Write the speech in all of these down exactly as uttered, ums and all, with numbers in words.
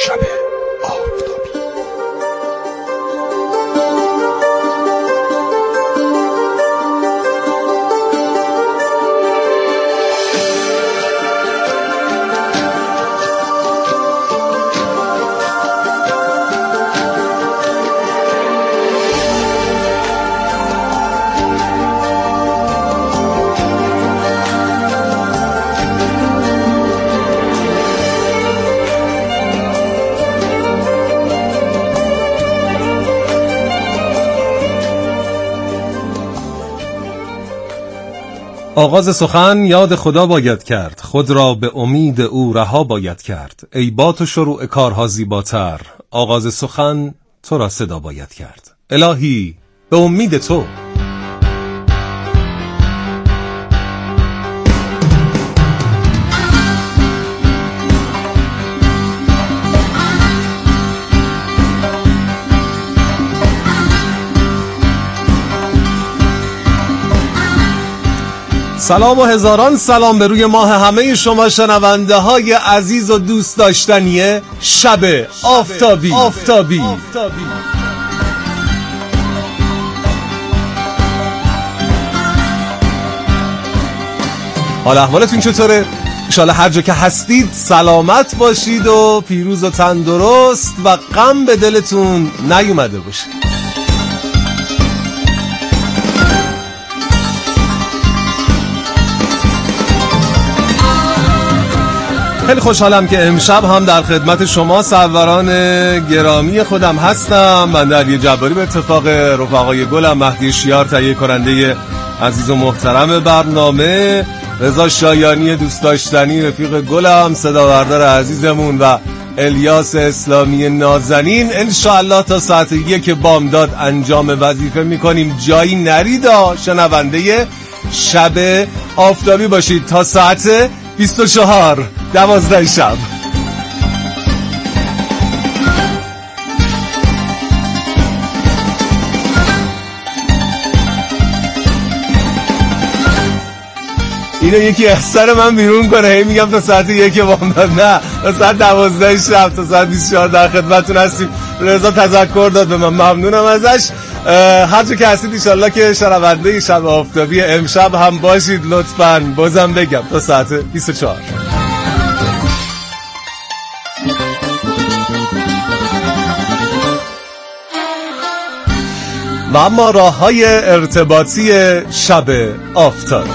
شب آفتابی. آغاز سخن یاد خدا باید کرد، خود را به امید او رها باید کرد. ای با تو شروع کارها زیباتر، آغاز سخن تو را صدا باید کرد. الهی به امید تو. سلام و هزاران سلام به روی ماه همه شما شنونده های عزیز و دوست داشتنی شب آفتابی. آفتابی. آفتابی. حال احوالتون چطوره؟ انشالله هر جا که هستید سلامت باشید و پیروز و تندرست و غم به دلتون نیومده باشه. خیلی خوشحالم که امشب هم در خدمت شما سروران گرامی خودم هستم. من علی جباری به اتفاق رفقای گلم، مهدی شیار تهیه کننده عزیز و محترم برنامه، رضا شایانی دوست داشتنی رفیق گلم، صداوردار عزیزمون و الیاس اسلامی نازنین. انشاءالله تا ساعت یک بامداد انجام وظیفه میکنیم، جایی نریدا. شنونده شب آفتابی باشید تا ساعت بیست و چهار دوازده شب. اینو یکی احسان من بیرون کنه، هی میگم تا ساعت یک بامداد، نه تا ساعت دوازده شب، تا ساعت بیست و چهار در خدمتتون هستیم. رضا تذکر داد به من، ممنونم ازش. هر جا که هستید انشالله که شنونده شب آفتابی امشب هم باشید لطفاً. بازم بگم تا ساعت بیست و چهار. و اما راه‌های ارتباطی شب آفتابی.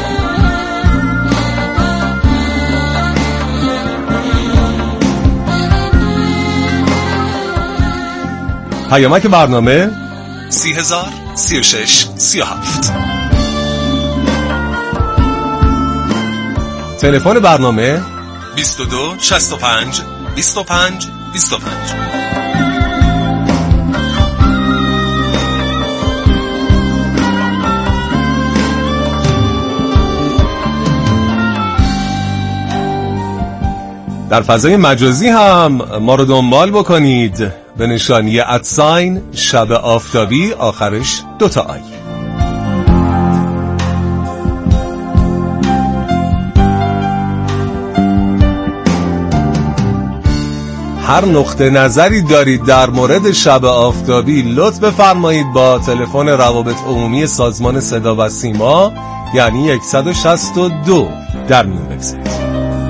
پیامک برنامه سی هزار سی و شش سی و هفت. تلفن برنامه بیست و دو شصت و پنج بیست و پنج بیست و پنج. در فضای مجازی هم ما رو دنبال بکنید به نشانی ادساین شب آفتابی، آخرش دوتا آی. هر نقطه نظری دارید در مورد شب آفتابی لطف بفرمایید با تلفن روابط عمومی سازمان صدا و سیما، یعنی صد و شصت و دو در میون بگذارید.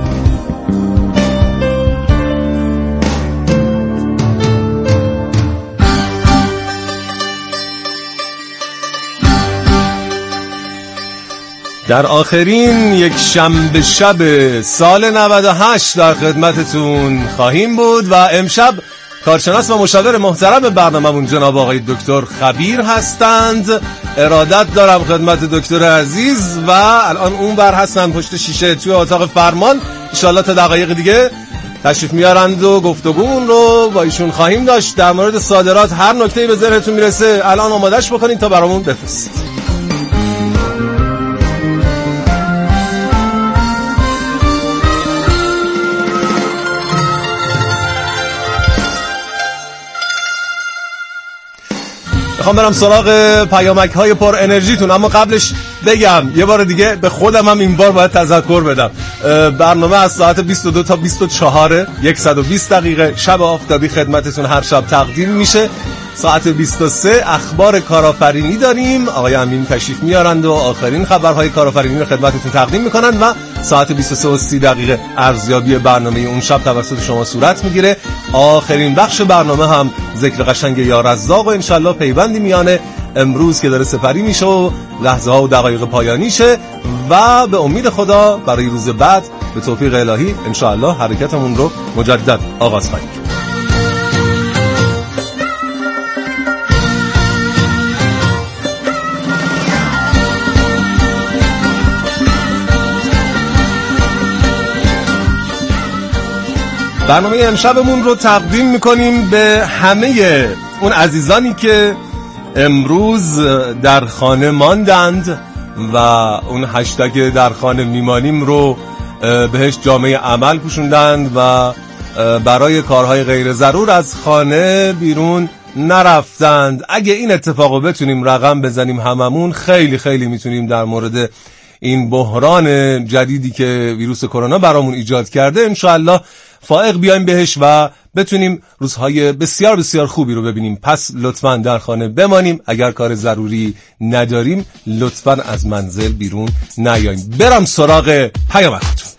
در آخرین یک شنبه شب سال نود و هشت در خدمتتون خواهیم بود و امشب کارشناس و مشاور محترم برنامه‌مون جناب آقای دکتر خبیر هستند. ارادت دارم خدمت دکتر عزیز و الان اون بر هستن پشت شیشه توی اتاق فرمان. انشالله تا دقایق دیگه تشریف میارند و گفتگومون رو با ایشون خواهیم داشت. در مورد صادرات هر نکته‌ای به ذهنتون میرسه الان آمادهش بکنید تا برامون بفرستید. میخوام برم سراغ پیامک های پر انرژیتون، اما قبلش بگم یه بار دیگه به خودم هم این بار باید تذکر بدم. برنامه از ساعت بیست و دو تا بیست و چهار صد و بیست دقیقه شب آفتابی خدمتتون هر شب تقدیم میشه. ساعت بیست و سه اخبار کارآفرینی داریم، آقای امین تشریف میارند و آخرین خبرهای کارآفرینی رو خدمتتون تقدیم میکنند و ساعت بیست و سه و سی دقیقه ارزیابی برنامه اون شب توسط شما صورت میگیره. آخرین بخش برنامه هم ذکر قشنگ یا رزاق و انشالله پیوندی میانه امروز که داره سپری میشه و لحظه ها و دقایق پایانیشه و به امید خدا برای روز بعد به توفیق الهی انشالله حرکتمون رو مجدد آغاز خواهیم. برنامه امشبمون رو تقدیم میکنیم به همه اون عزیزانی که امروز در خانه ماندند و اون هشتگ در خانه میمانیم رو بهش جامعه عمل پوشوندند و برای کارهای غیر ضرور از خانه بیرون نرفتند. اگه این اتفاقو بتونیم رقم بزنیم هممون، خیلی خیلی میتونیم در مورد این بحران جدیدی که ویروس کرونا برامون ایجاد کرده انشاءالله فائق بیایم بهش و بتونیم روزهای بسیار بسیار خوبی رو ببینیم. پس لطفاً در خانه بمانیم، اگر کار ضروری نداریم لطفاً از منزل بیرون نیاییم. برم سراغ پیامکتون.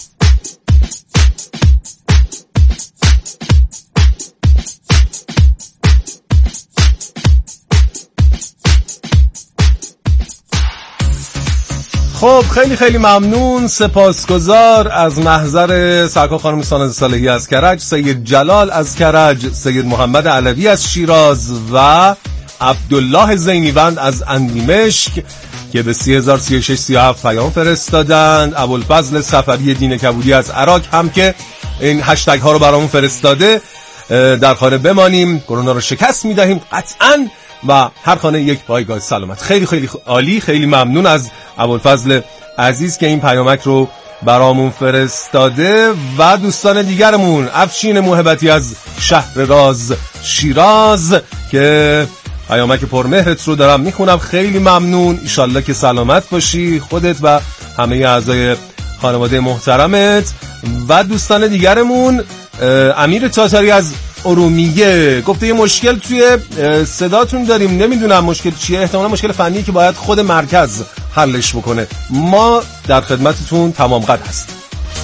خب خیلی خیلی ممنون، سپاسگزار از محضر سرکار خانم ساناز صالحی از کرج، سید جلال از کرج، سید محمد علوی از شیراز و عبدالله زینیوند از اندیمشک که به سی هزار و سی و شش سی و هفت پیام فرستادند. ابوالفضل صفری دین کبودی از عراق هم که این هشتگ ها رو برامون فرستاده. در خانه بمانیم، کرونا رو شکست میدهیم قطعاً و هر خانه یک پایگاه سلامت. خیلی خیلی عالی، خیلی ممنون از ابوالفضل عزیز که این پیامک رو برامون فرستاده و دوستان دیگرمون. افشین موهبتی از شهر راز شیراز که پیامک پرمهرت رو دارم میخونم، خیلی ممنون، ایشالله که سلامت باشی خودت و همه اعضای خانواده محترمت. و دوستان دیگرمون، امیر تاتاری از ارومیه گفته یه مشکل توی صداتون داریم، نمیدونم مشکل چیه، احتمالا مشکل فنی که باید خود مرکز حلش بکنه. ما در خدمتتون تمام قد هستیم.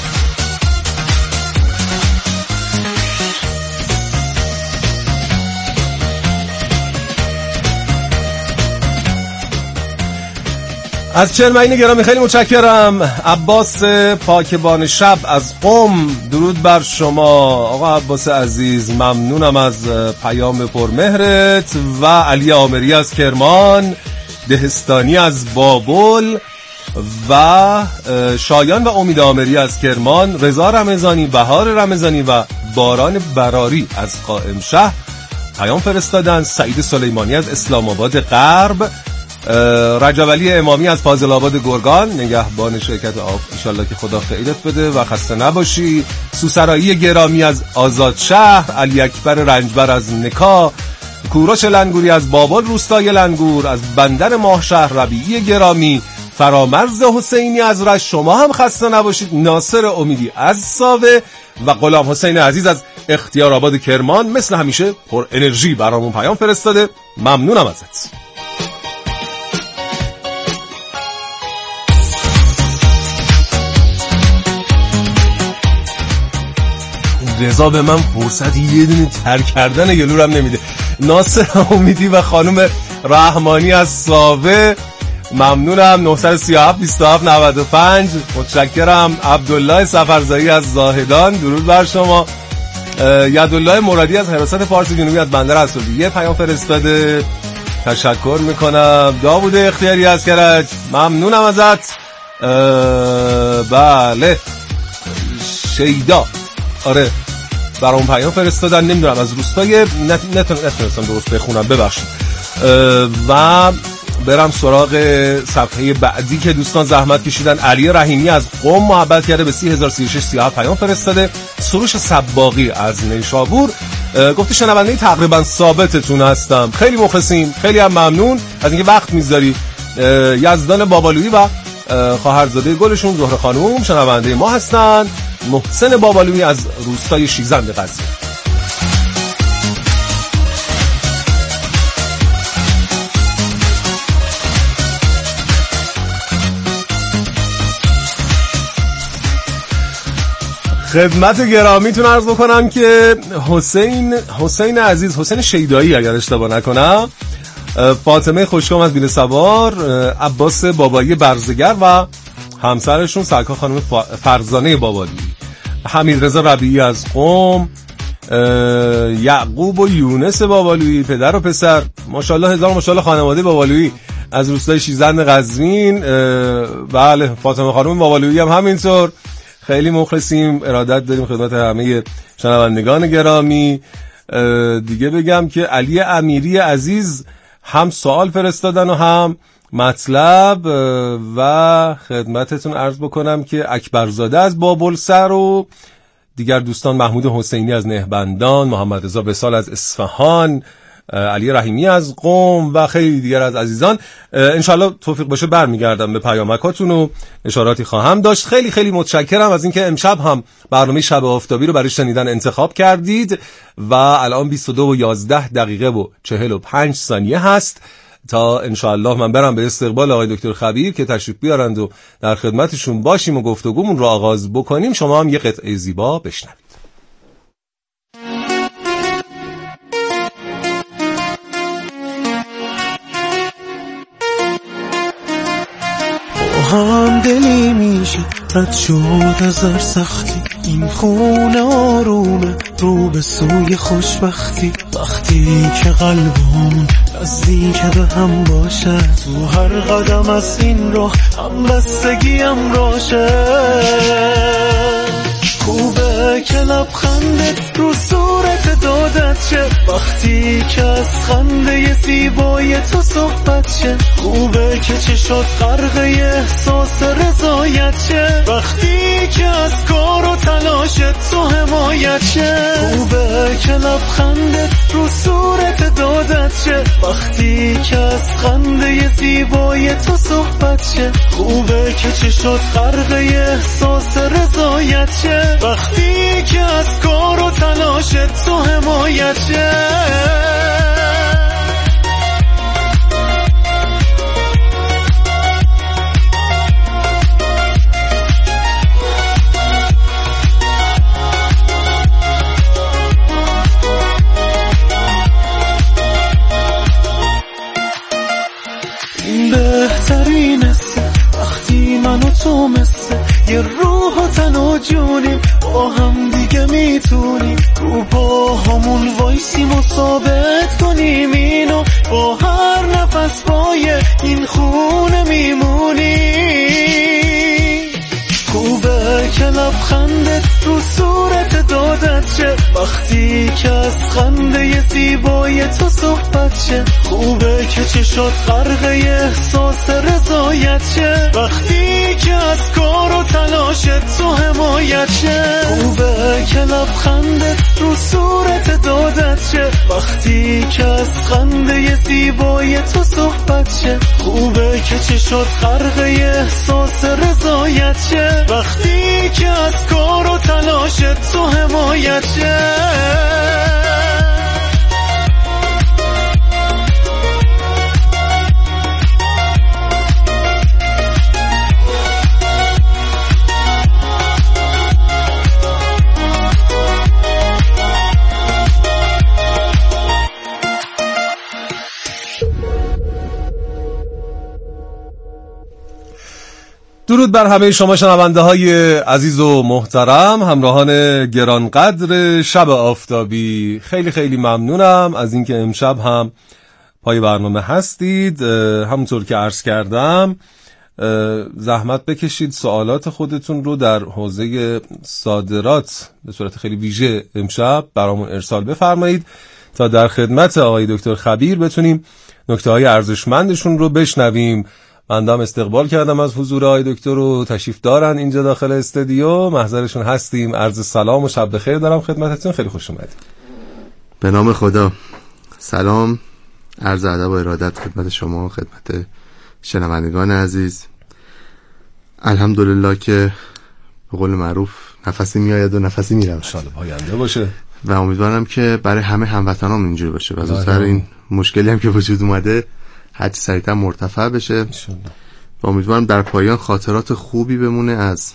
از چرمین گرامی خیلی متشکرم. عباس پاکبان شب از قم، درود بر شما آقا عباس عزیز، ممنونم از پیام پرمهرت. و علی عامری از کرمان، دهستانی از بابل و شایان و امید عامری از کرمان، رضا رمضانی، بهار رمضانی و باران براری از قائم شهر پیام فرستادن. سعید سلیمانی از اسلام آباد غرب، رجب علی امامی از فاضل آباد گرگان، نگهبان شرکت آب، انشالله که خدا خیرت بده و خسته نباشی. سوسرایی گرامی از آزاد شهر، علی اکبر رنجبر از نکا، کوروش لنگوری از بابل روستای لنگور، از بندر ماهشهر ربیعی گرامی، فرامرز حسینی از رشت، شما هم خسته نباشید. ناصر امیدی از ساوه و غلام حسین عزیز از اختیار آباد کرمان، مثل همیشه پر انرژی برامون پیام فرستاده، ممنونم ازت. رضا به من فرصت یه دونه تر کردن گلورم نمیده. ناصر امیدی و خانم رحمانی از ساوه، ممنونم. نه سه هفت بیست و هفت نود و پنج متشکرم. عبدالله سفرزایی از زاهدان، درود بر شما. یدالله مرادی از حراست پارس جنوبی از بندر اسدی یه پیام فرستاده، تشکر میکنم. داوود اختیاری از کرج، ممنونم ازت. بله شیدا، آره برام پیام فرستادن، نمیدونم از روستای نتونستم درست بخونم، ببخشید. و برم سراغ صفحه بعدی که دوستان زحمت کشیدن. علی رحیمی از قم محبت کرده، به سی هزار و سی و شش سی و هفت پیام فرستاده. سروش صباغی از نیشابور گفته شنونده تقریبا ثابتتون هستم، خیلی مخلصیم، خیلی هم ممنون از اینکه وقت میذاری یزدان بابالویی و خواهرزاده گلشون زهره خانوم شنونده ما هستن. محسن بابالویی از روستای شیزند قزوین. خدمت گرامیتون عرض بکنم که حسین حسین عزیز حسین شیدایی اگر اشتباه نکنم، فاطمه خوشگام از بیل سوار، عباس بابایی برزگر و همسرشون سرکار خانم فرزانه بابالویی، حمیدرضا ربیعی از قم، یعقوب و یونس بابالویی پدر و پسر، ماشاءالله هزار ماشاءالله خانواده بابالویی از روستای شیزند قزوین. بله فاطمه خانم بابالویی هم همینطور. خیلی مخلصیم، ارادت داریم خدمت همه شنوندگان گرامی. دیگه بگم که علی امیری عزیز هم سوال فرستادن و هم مطلب و خدمتتون عرض بکنم که اکبرزاده از بابلسر و دیگر دوستان محمود حسینی از نهبندان، محمد رضا بسال از اصفهان، علی رحیمی از قم و خیلی دیگر از عزیزان. انشالله توفیق باشه برمیگردم به پیامکاتون و اشاراتی خواهم داشت. خیلی خیلی متشکرم از اینکه امشب هم برنامه شب آفتابی رو برای شنیدن انتخاب کردید و الان بیست و دو و یازده دقیقه و چهل و پنج ثانیه هست تا انشالله من برم به استقبال آقای دکتر خبیر که تشریف بیارند و در خدمتشون باشیم و گفتگومون رو آغاز بکنیم. شما هم یه قطعه زیبا بشنوید. هم دلی میشه رد شد از هر سختی، این خونه آرومه رو به سوی خوشبختی، وقتی که قلبمون نزدیک به هم باشه، تو هر قدم از این راه هم بستگیم راشه. خوبه که لبخندت رو صورت دادت شه، وقتی که از خنده زیبای تو صحبت شه. خوبه که چشات غرق احساس رضایت شه، وقتی که از کار و تلاشت تو حمایت شه. خوبه که لبخندت رو صورت دادت شه، وقتی که از خنده زیبای تو صحبت شه. خوبه که چشات غرق احساس رضایت شه، وقتی که از کار و تلاشت تو حمایت شه. این بهترین است وقتی من و تو مثل یه روح و تن و جونیم، با هم دیگه میتونیم رو پا همون وایسیم و ثابت کنیم اینو، با هر نفس پای این خونه میمونیم. خوبه که لبخندت رو صورت دادت شه، وقتی که از خنده زیبای تو صحبت شه. خوبه که چشات غرق احساس رضایت شه، وقتی که از کار و تلاشت تو حمایت شه. خوبه که لبخندت رو صورت دادت شه، وقتی که از خنده زیبای تو صحبت شه. خوبه که چشات غرق احساس رضایت شه، وقتی که از کار و تلاشت تو حمایت شه. درود بر همه شما شنونده های عزیز و محترم، همراهان گرانقدر شب آفتابی. خیلی خیلی ممنونم از اینکه امشب هم پای برنامه هستید. همونطور که عرض کردم زحمت بکشید سوالات خودتون رو در حوزه صادرات به صورت خیلی ویژه امشب برامون ارسال بفرمایید تا در خدمت آقای دکتر خبیر بتونیم نکته های ارزشمندشون رو بشنویم. من هم استقبال کردم از حضور آقای دکتر رو، تشریف دارن اینجا داخل استودیو، محضرشون هستیم. عرض سلام و شب بخیر دارم خدمتتون. خیلی خوش اومدید. به نام خدا. سلام، عرض ادب و ارادت خدمت شما، خدمت شنوندگان عزیز، الحمدلله که به قول معروف نفسی میآید و نفسی میرود. ان شاءالله پاینده باشه و امیدوارم که برای همه هموطنان اینجوری باشه و زودتر این مشکلی هم که وجود اومده هرچی سریعتر مرتفع بشه ان شاءالله. و امیدوارم در پایان خاطرات خوبی بمونه از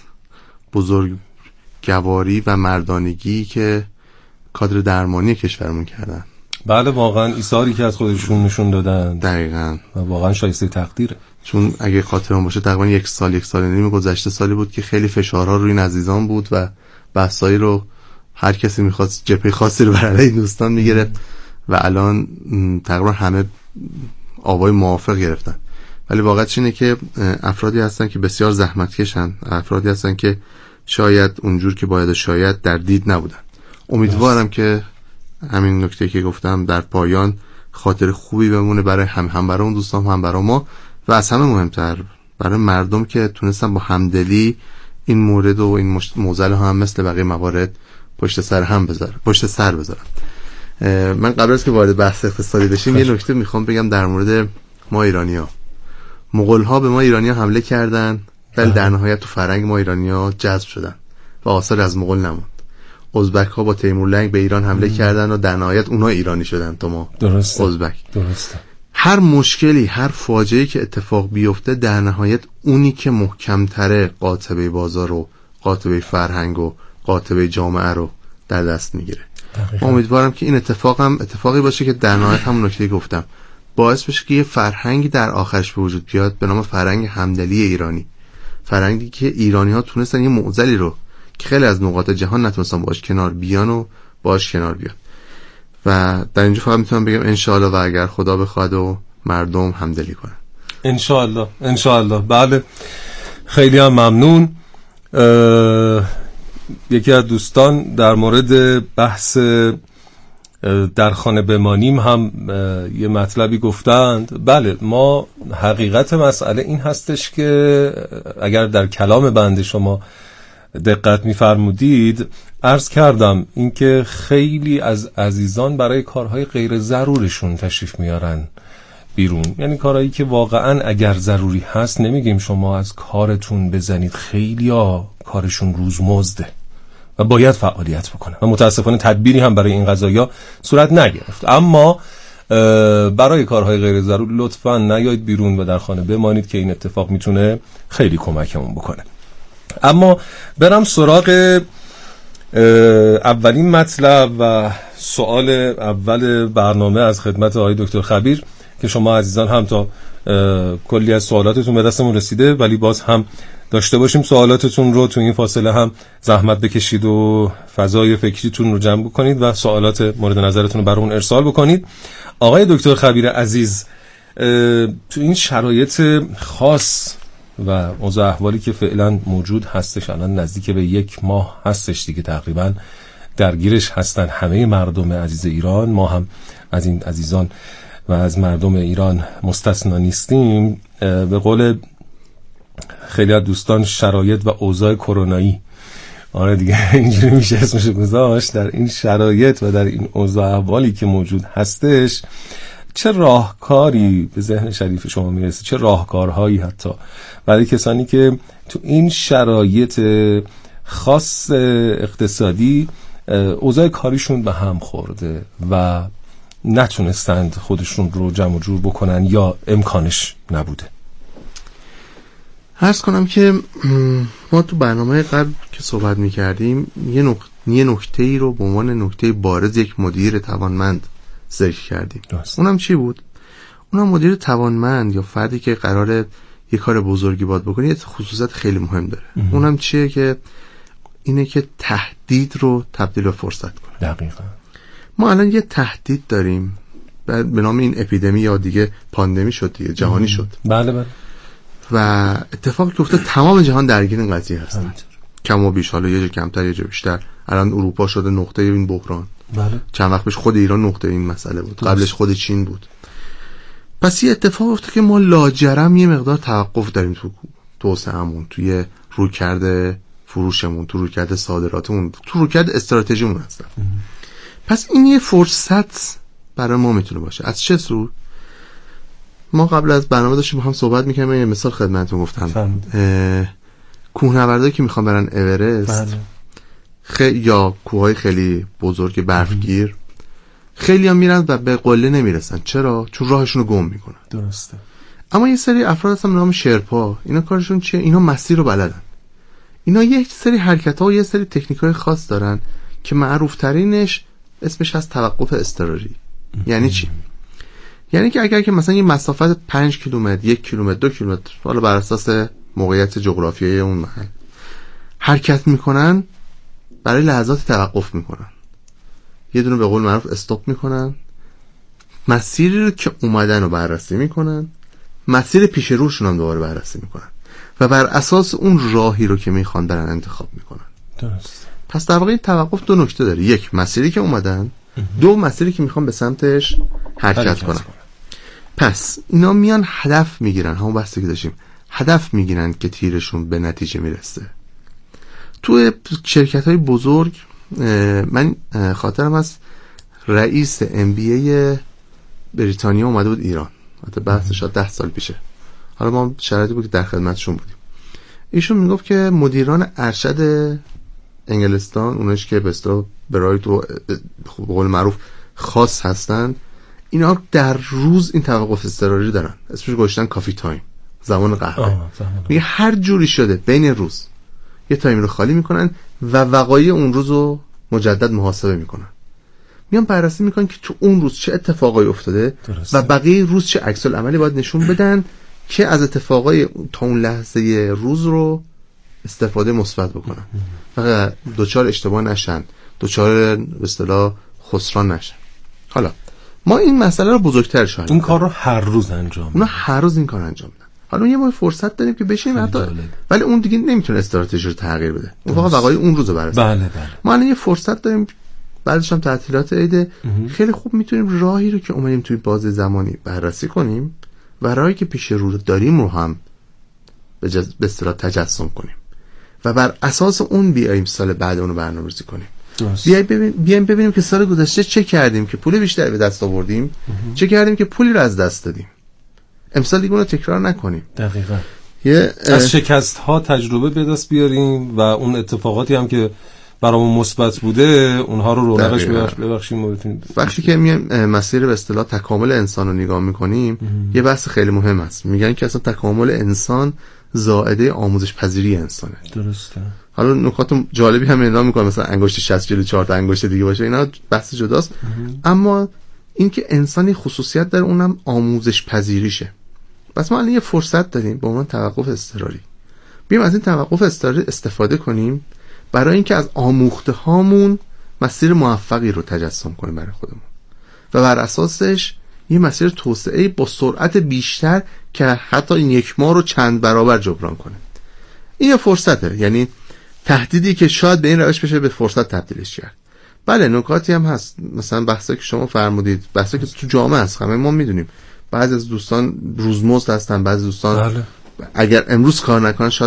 بزرگواری و مردانگی که کادر درمانی کشورمون کردن. بله واقعا ایثاری که از خودشون نشون دادن دقیقاً و واقعا شایسته تقدیره. چون اگه خاطرم باشه تقریبا یک سال یک سال و نیم گذشته سالی بود که خیلی فشارها روی این عزیزان بود و بحثایی رو هر کسی میخواست جبهه خاصی رو بر علیه دوستان میگرفت و الان تقریبا همه آوای موافق گرفتن. ولی واقعیتش اینه که افرادی هستن که بسیار زحمتکشن، افرادی هستن که شاید اونجور که باید شاید در دید نبودن. امیدوارم که همین نکته که گفتم در پایان خاطر خوبی بمونه برای هم هم برای اون دوستان هم برای ما و از همه مهمتر برای مردم که تونستن با همدلی این مورد و این موزل ها هم مثل بقیه موارد پشت سر هم بذارن پشت سر بذارن. من قبل از که وارد بحث اقتصادی بشیم یه نکته میخوام بگم در مورد ما ایرانی‌ها. مغول‌ها به ما ایرانی‌ها حمله کردن ولی در نهایت تو فرهنگ ما ایرانی‌ها جذب شدن و آثار از مغول نموند. ازبک‌ها با تیمورلنگ به ایران حمله ام. کردن و در نهایت اونها ایرانی شدن تا ما درسته ازبک. درسته. هر مشکلی هر فاجعه‌ای که اتفاق بیفته در نهایت اونی که محکم‌تره قاطبه بازار و قاطبه فرهنگ و قاطبه جامعه رو در دست میگیره. امیدوارم که این اتفاق هم اتفاقی باشه که در نهایت همون نکته گفتم باعث بشه که یه فرهنگی در آخرش به وجود بیاد به نام فرهنگ همدلی ایرانی. فرهنگی که ایرانی‌ها تونستن یه معضلی رو که خیلی از نقاط جهان نتونستن باش کنار بیان و باش کنار بیان. و در اینجا فقط میتونم بگم انشاءالله و اگر خدا بخواد و مردم همدلی کنن انشاءالله انشاءالله. بله خیلی هم ممنون. یکی از دوستان در مورد بحث در خانه بمانیم هم یه مطلبی گفتند. بله ما حقیقت مسئله این هستش که اگر در کلام بنده شما دقت می‌فرمودید عرض کردم اینکه خیلی از عزیزان برای کارهای غیر ضرورشون تشریف میارن بیرون، یعنی کارهایی که واقعا اگر ضروری هست نمیگیم شما از کارتون بزنید، خیلی ها کارشون روزمزده و باید فعالیت بکنه و متاسفانه تدبیری هم برای این قضایا صورت نگرفت. اما برای کارهای غیر ضروری لطفاً نیایید بیرون و در خانه بمانید که این اتفاق میتونه خیلی کمکمون بکنه. اما برم سراغ اولین مطلب و سوال اول برنامه از خدمت آقای دکتر خبیر که شما عزیزان هم تا کلی از سوالاتتون به دستمون رسیده ولی باز هم داشته باشیم سوالاتتون رو تو این فاصله هم زحمت بکشید و فضای فکریتون رو جمع بکنید و سوالات مورد نظرتون رو برامون ارسال بکنید. آقای دکتر خبیر عزیز، تو این شرایط خاص و اوضاع احوالی که فعلا موجود هستش، الان نزدیک به یک ماه هستش دیگه تقریبا درگیرش هستن همه مردم عزیز ایران، ما هم از این عزیزان و از مردم ایران مستثنا نیستیم. به قول خیلی از دوستان شرایط و اوضاع کرونایی، آره دیگه اینجوری میشه اسمش گذاشت، در این شرایط و در این اوضاع احوالی که موجود هستش چه راهکاری به ذهن شریف شما میرسه، چه راهکارهایی حتی برای کسانی که تو این شرایط خاص اقتصادی اوضاع کاریشون به هم خورده و نتونستند خودشون رو جمع و جور بکنن یا امکانش نبوده؟ عرض کنم که ما تو برنامه قبل که صحبت میکردیم یه نکته یه نکته‌ای رو به عنوان نکته بارز یک مدیر توانمند ذکر کردیم. دست. اونم چی بود؟ اونم مدیر توانمند یا فردی که قراره یه کار بزرگی باید بکنه یه خصوصیت خیلی مهم داره. اه. اونم چیه؟ که اینه که تهدید رو تبدیل به فرصت کنه. دقیقاً. ما الان یه تهدید داریم به نام این اپیدمی یا دیگه پاندمی شد دیگه، جهانی شد. بله بله. و اتفاقی که افتاد تمام جهان درگیر این قضیه هستن، کم و بیش، حالا یه جا کمتر یه جا بیشتر. الان اروپا شده نقطه این بحران. بله. چند وقت پیش خود ایران نقطه این مسئله بود، قبلش خود چین بود. پس یه اتفاق افتاد که ما لاجرم یه مقدار توقف داریم تو توسعه‌مون، توی رویکرد فروشمون، تو رویکرد صادراتمون، تو رویکرد استراتژیمون هستن. پس این یه فرصت برای ما میتونه باشه. از چه سو؟ ما قبل از برنامه داشتیم با هم صحبت می‌کردیم، یه مثال خدمتتون گفتم. کوهنوردایی که میخوان برن اورست، بله. خیلی یا کوههای خیلی بزرگ برفگیر، خیلی هم میرن و به قله نمیرسن. چرا؟ چون راهشون رو گم میکنن. درسته. اما یه سری افراد هستن نام شرپا، اینا کارشون چیه؟ اینا مسیر رو بلدن. اینا یه سری حرکت‌ها و یه سری تکنیک‌های خاص دارن که معروف ترینش اسمش از توقف اضطراری. یعنی چی؟ یعنی که اگر که مثلا یه مسافت پنج کیلومتر، یک کیلومتر، دو کیلومتر، حالا بر اساس موقعیت جغرافیایی اون محل حرکت میکنن، برای لحظات توقف میکنن، یه دونه به قول معروف استاپ میکنن، مسیری رو که اومدن رو بررسی میکنن، مسیر پیش روشون هم دوباره بررسی میکنن و بر اساس اون راهی رو که میخوان برن انتخاب میکنن. درست. پس در واقع این توقف دو نکته داره: یک، مسیری که اومدن، دو، مسیری که میخوان به سمتش حرکت, حرکت کنن. کنن. پس اینا میان هدف میگیرن، همون بحثی که داشتیم، هدف میگیرن که تیرشون به نتیجه میرسه. توی شرکت های بزرگ من خاطرم هست رئیس ام بی ای بریتانیا اومده بود ایران، حتی بحث شاید ده سال پیشه، حالا ما شرایطی بود که در خدمتشون بودیم. ایشون میگفت که مدیران ارشد انگلستان، اونش که به اصطلاح برای تو به قول معروف خاص هستن، اینا در روز این توقف اضطراری دارن، اسمش گذاشتن کافی تایم، زمان قهوه. میگه هر جوری شده بین روز یه تایم رو خالی میکنن و وقایع اون روز رو مجدد محاسبه میکنن، میان بررسی میکنن که تو اون روز چه اتفاقایی افتاده درسته. و بقیه روز چه عکس العملی باید نشون بدن که از اتفاقای تا اون لحظه روز رو استفاده مثبت بکنن و دوچار اشتباه نشن، دوچار به اصطلاح خسران نشن. حالا ما این مسئله رو بزرگتر شاید این کار رو هر روز انجام اونا هر روز این کار انجام میدن. حالا یه ما فرصت داریم که بشیم حتی، ولی اون دیگه نمیتونه استراتژی رو تغییر بده، اون فقط وقایع اون روز رو بررسی. بله بله. ما الان یه فرصت داریم، بعدش هم تعطیلات عید، خیلی خوب میتونیم راهی رو که اومدیم توی بازه زمانی بررسی کنیم و راهی که پیش رو داریم رو هم به جز... به اصطلاح تجسم کنیم و بر اساس اون بیایم سال بعد اون رو برنامه‌ریزی کنیم. بیایم ببین... بیایم ببینیم که سال گذشته چه کردیم که پول بیشتر به دست آوردیم، چه کردیم که پولی رو از دست دادیم. امسال دیگه اون رو تکرار نکنیم. دقیقاً. یه از شکست ها تجربه به دست بیاریم و اون اتفاقاتی هم که برامون مثبت بوده اونها رو رونقش ببخشیم و بتونیم. وقتی که میایم مسیر به اصطلاح تکامل انسان رو نگاه میکنیم، یه بحث خیلی مهم است. میگن که اصلا تکامل انسان زائده آموزش پذیری انسانه. درسته. حالا نکات جالبی هم اعلام میکنم، مثلا انگشت شصت چهل و چهار تا انگشت دیگه باشه، اینا بحث جداست. اما اینکه انسانی خصوصیت داره، اونم آموزش پذیریشه. پس ما الان یه فرصت داریم به عنوان توقف اضطراری، بیایم از این توقف اضطراری استفاده کنیم برای اینکه از آموخته هامون مسیر موفقی رو تجسم کنیم برای خودمون و بر اساسش یه مسیر توسعه با سرعت بیشتر که حتی این یک ماه رو چند برابر جبران کنه. این یه فرصته، یعنی تهدیدی که شاید به این روش بشه به فرصت تبدیلش کرد. بله نکاتی هم هست، مثلا بحثی که شما فرمودید، بحثی که تو جامعه هست، همه ما میدونیم بعضی از دوستان روزمزد هستن، بعضی دوستان بله. اگر امروز کار نکنن شاید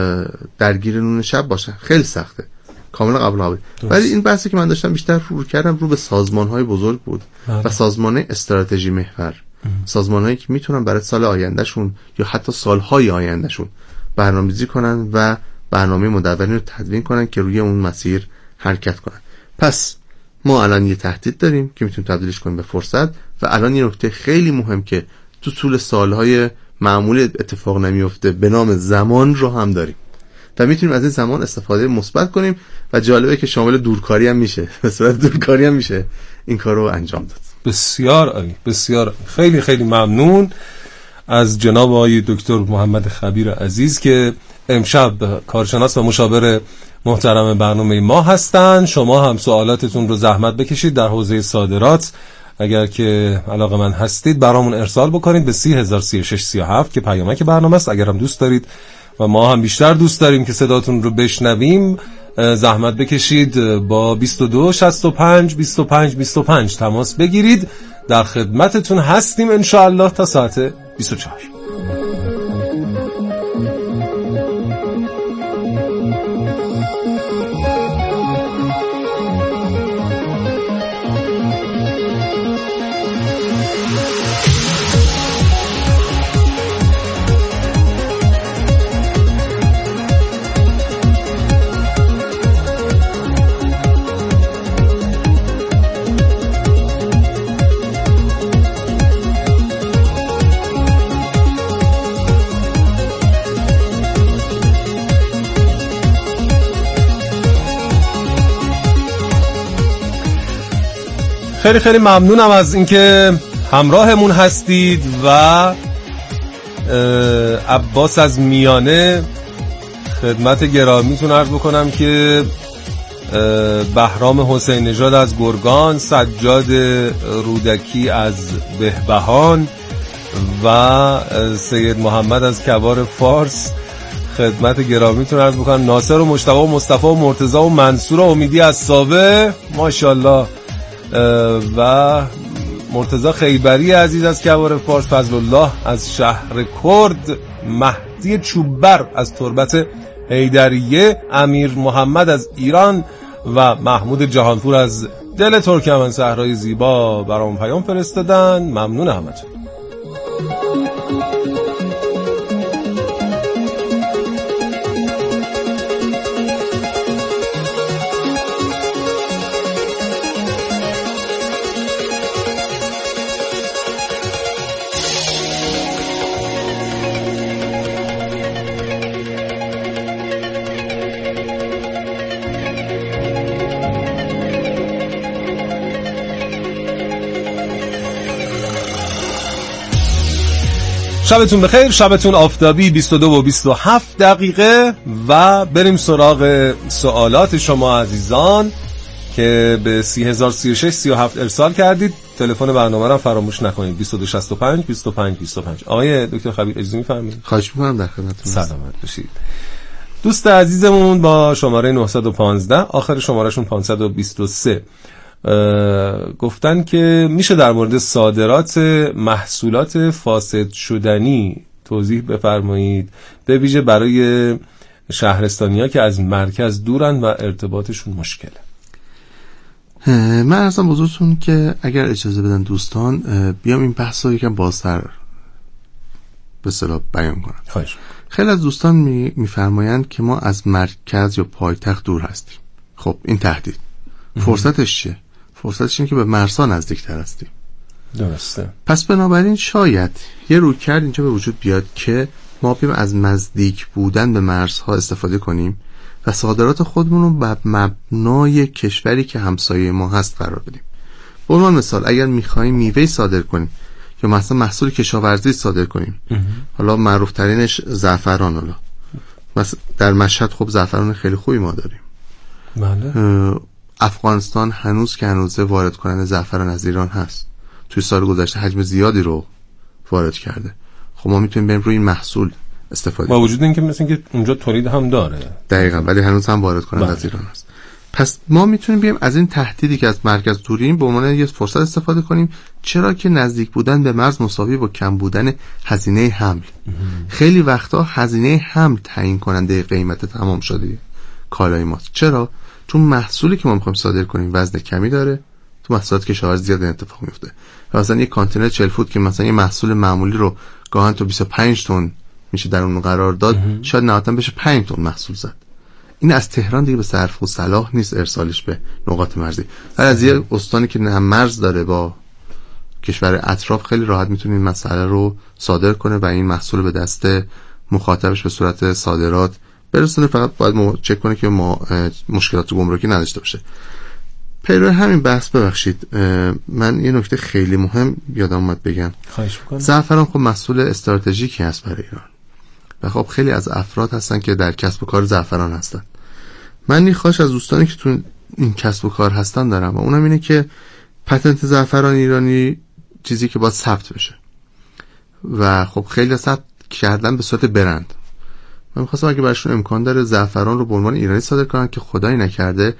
درگیر نون شب باشن، خیلی سخته، کاملا قابل قبول. ولی این بحثی که من داشتم بیشتر رو کردم رو به سازمان‌های بزرگ بود بله. و سازمان‌های استراتژی محور، سازمان‌هایی که میتونن برای سال آیندهشون یا حتی سال‌های آیندهشون برنامه‌ریزی کنن و برنامه مدونی رو تدوین کنن که روی اون مسیر حرکت کنن. پس ما الان یه تهدید داریم که میتونیم تبدیلش کنیم به فرصت و الان یه نکته خیلی مهم که تو طول سال‌های معمولی اتفاق نمیفته به نام زمان رو هم داریم و میتونیم از این زمان استفاده مثبت کنیم و جالبه که شامل دورکاری هم میشه، به صورت دورکاری هم میشه این کار رو انجام داد. بسیار عالی، بسیار عالی. خیلی خیلی ممنون از جناب آقای دکتر محمد خبیر عزیز که امشب کارشناس و مشاور محترم برنامه ما هستن. شما هم سوالاتتون رو زحمت بکشید در حوزه صادرات، اگر که علاقه‌مند هستید برامون ارسال بکنید به سی هزار سی و شش سی و هفت که پیامک برنامه است. اگر هم دوست دارید و ما هم بیشتر دوست داریم که صداتون رو بشنویم، زحمت بکشید با بیست و دو شصت و پنج بیست و پنج بیست و پنج تماس بگیرید. در خدمتتون هستیم ان شاء الله تا ساعت بیست و چهار. خیلی خیلی ممنونم از اینکه همراهمون هستید و عباس از میانه خدمت گرامیتون عرض بکنم که بهرام حسین نژاد از گرگان، سجاد رودکی از بهبهان و سید محمد از کوار فارس خدمت گرامیتون عرض بکنم. ناصر و مجتبی و مصطفی و مرتضی و منصور و امیدی از ساوه ماشاءالله و مرتضی خیبری عزیز از کوار فارس، فضل الله از شهر کرد، مهدی چوببر از تربت حیدریه، امیر محمد از ایران و محمود جهانپور از دل ترکمن صحرای زیبا برام پیام فرستادن. ممنون همتون. شبتون بخیر، شبتون آفتابی. بیست و دو و بیست و هفت دقیقه و بریم سراغ سوالات شما عزیزان که به سی هزار و سی و شش سی و هفت ارسال کردید. تلفن برنامه رو فراموش نکنید، بیست و دو شصت و پنج بیست و پنج بیست و پنج. آقای دکتر خبیر اجازه می‌فرمایید؟ خواهش می‌کنم، در خدمتتون. سلامت باشید. دوست عزیزمون با شماره نهصد و پانزده آخر شمارهشون پانصد و بیست و سه گفتن که میشه در مورد صادرات محصولات فاسد شدنی توضیح بفرمایید، به ویژه برای شهرستانی‌ها که از مرکز دورن و ارتباطشون مشکله. من عرضم بزرگتون که اگر اجازه بدن دوستان بیام این بحث رو یکم بازتر به اصطلاح بیان کنم. خواهش. خیلی از دوستان می میفرمایند که ما از مرکز یا پایتخت دور هستیم. خب این تهدید فرصتش چیه؟ فرصتش اینه که به مرزها نزدیکتر هستیم. درسته. پس بنابراین شاید یه رویکرد اینجا به وجود بیاد که ما بیایم از نزدیک بودن به مرزها استفاده کنیم و صادرات خودمون رو بر مبنای کشوری که همسایه ما هست قرار بدیم. به عنوان مثال اگر می‌خوایم میوه صادر کنیم یا مثلا محصول کشاورزی صادر کنیم، حالا معروف ترینش زعفران، حالا مثلا در مشهد خب زعفران خیلی خوبی ما داریم. بله. افغانستان هنوز که هنوزه وارد کننده زعفران از ایران هست. توی سال گذشته حجم زیادی رو وارد کرده. خب ما میتونیم بریم روی این محصول استفاده با وجود اینکه مثلا که اونجا تولید هم داره. دقیقاً، ولی هنوز هم وارد کننده از ایران هست. پس ما میتونیم بیایم از این تهدیدی که از مرکز دوریم به عنوان یک فرصت استفاده کنیم، چرا که نزدیک بودن به مرز مساوی با کم بودن هزینه حمل. خیلی وقتا هزینه حمل تعیین کننده قیمت تمام شده کالای ماست. چرا؟ چون محصولی که ما میخوایم صادر کنیم وزن کمی داره، تو محصولات کشاورزی زیاد اتفاق میفته. مثلا یک کانتینر چهل فوت که مثلا یه محصول معمولی رو گاهن تو بیست و پنج تن میشه در اون قرار داد، شاید نهایتا بشه پنج تن محصول زد. این از تهران دیگه به صرف و صلاح نیست ارسالش به نقاط مرزی. هر از یه استانی که هم مرز داره با کشور اطراف خیلی راحت میتونه این مسئله رو صادر کنه و این محصول به دست مخاطبش به صورت صادرات برسونه. فقط باید ما چک کنه که ما مشکلات گمرکی نداشته باشه. پیرو همین بحث ببخشید من یه نکته خیلی مهم یادم اومد بگم. خواهش می‌کنم. زعفران خب محصول استراتژیکی هست برای ایران و خب خیلی از افراد هستن که در کسب و کار زعفران هستن. من این خواهش از دوستانی که تو این کسب و کار هستن دارم و اونم اینه که پتنت زعفران ایرانی چیزی که باید ثبت بشه و خب خیلی ثبت کردن به صورت برند. من می‌خواستم اگه براشون امکان داره زعفران رو به عنوان ایرانی صادر کنن که خدایی نکرده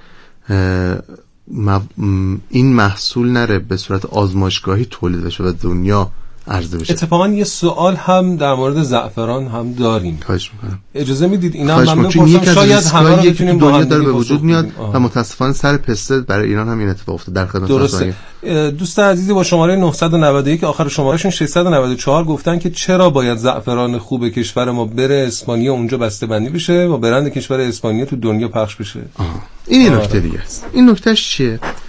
این محصول نره به صورت آزمایشگاهی تولید بشه و دنیا عرضه بشه. اتفاقا یه سوال هم در مورد زعفران هم داریم. خواهش می‌کنم. اجازه میدید اینا هم من بپرسم؟ شاید همه رو بتونیم با هم داره به وجود میاد و متاسفانه سر پسته برای ایران هم این اتفاق افتاد. در خدمت درسته. دوست عزیزی با شماره نهصد و نود و یک آخر شمارهشون ششصد و نود و چهار گفتن که چرا باید زعفران خوب کشور ما بره اسپانیا اونجا بسته بندی بشه و برند کشور اسپانیا تو دنیا پخش بشه. آه. این نکته دیگه است. این نکتهش چیه؟